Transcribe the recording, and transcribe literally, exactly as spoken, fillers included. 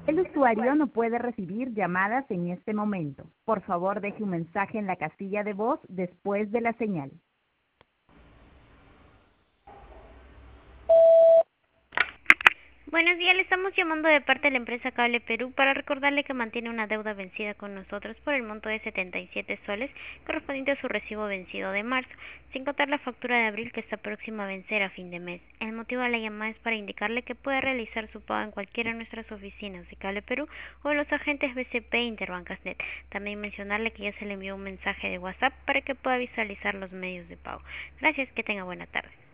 El usuario no puede recibir llamadas en este momento. Por favor, deje un mensaje en la casilla de voz después de la señal. Buenos días, le estamos llamando de parte de la empresa Cable Perú para recordarle que mantiene una deuda vencida con nosotros por el monto de setenta y siete soles correspondiente a su recibo vencido de marzo, sin contar la factura de abril que está próxima a vencer a fin de mes. El motivo de la llamada es para indicarle que puede realizar su pago en cualquiera de nuestras oficinas de Cable Perú o en los agentes B C P e Interbancasnet. También mencionarle que ya se le envió un mensaje de WhatsApp para que pueda visualizar los medios de pago. Gracias, que tenga buena tarde.